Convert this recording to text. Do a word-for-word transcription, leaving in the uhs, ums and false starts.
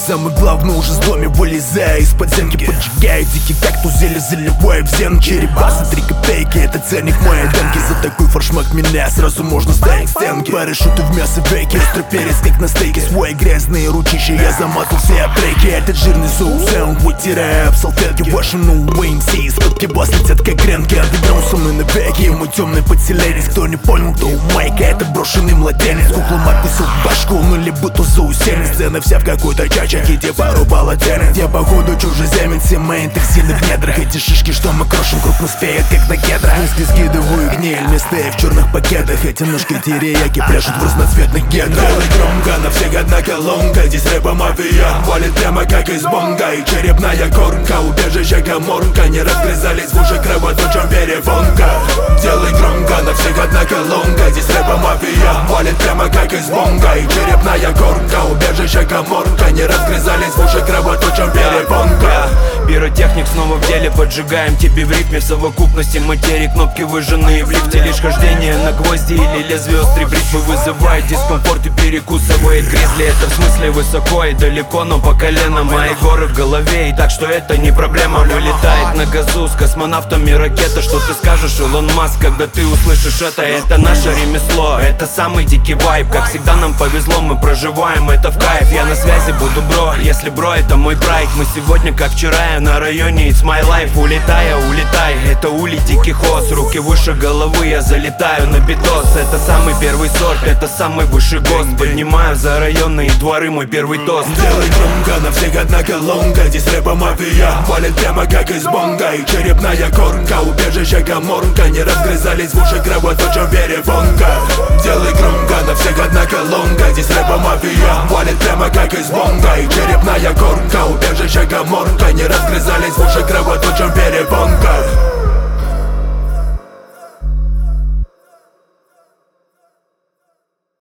Самый главный уже с доме вылезая из подземки, поджигая дикий кактус, зелье заливая в зен. Черепасы, три копейки, это ценник моей демки. За такой форшмак меня сразу можно ставить стенки. Парашюты в мясо веки, острый перец как на стейке. Свои грязные ручища я замазал все опреки. Этот жирный соус саунд вытирая об салфетки. Ваши ну эм си, скобки бас летят как гренки. Андеграунд со мной навеки, мой темный подселенец. Кто не понял, то у майка, это брошенный младенец. Кукла откусил башку, ну либо то заусенец. Сцена вся в какой-то чаче, где пару полотенец. Я походу чужеземец, все мои токсины в недрах. Эти шишки, что мы крошим, крупно спеют, как на кедрах. Мысли скидываю гниль, местные в черных пакетах. Эти ножки терияки пляшут в разноцветных гедрах. Делай громко, на всех одна колонка. Здесь рэпа мафия валит прямо как из бонга. И черепная корка, убежище гаморка. Не разгрызались в уши кровоточем перепонка. Делай громко, на всех одна колонка. Здесь рэпа мафия валит прямо как из бонга. И черепная корка, убежище гаморка. Не разгрызались в уши кровоточем перепонка. Пиротехник снова в деле, поджигаем тебе в ритме. В совокупности материи кнопки выжженные в лифте. Лишь хождение на гвозди или лезвие острый бритвы вызывает дискомфорт и перекусывает гризли. Это в смысле высоко и далеко, но по колено. Мои горы в голове, и так что это не проблема. Вылетает на газу с космонавтами ракета. Что ты скажешь, Илон Маск, когда ты услышишь это? Это наше ремесло, это самый дикий вайб. Как всегда нам повезло, мы проживаем это в кайф. Я на связи буду, бро, если бро это мой прайд. Мы сегодня как вчера на районе, it's my life. Улетая, улетай, это ули дикий хоз. Руки выше головы, я залетаю на битос. Это самый первый сорт, это самый высший гост. Поднимаю за районные дворы мой первый тост. Делай громко, на всех одна колонка. Здесь рэпа мафия валит прямо как из бонга. И черепная корка, убежище гаморка. Не разгрызались в уши кровоточем перепонка. Делай громко, на всех одна колонка. Здесь рэпа мафия валит прямо как из бонга. И черепная корка, убежище гаморка. Не разгрызались в уши кровоточем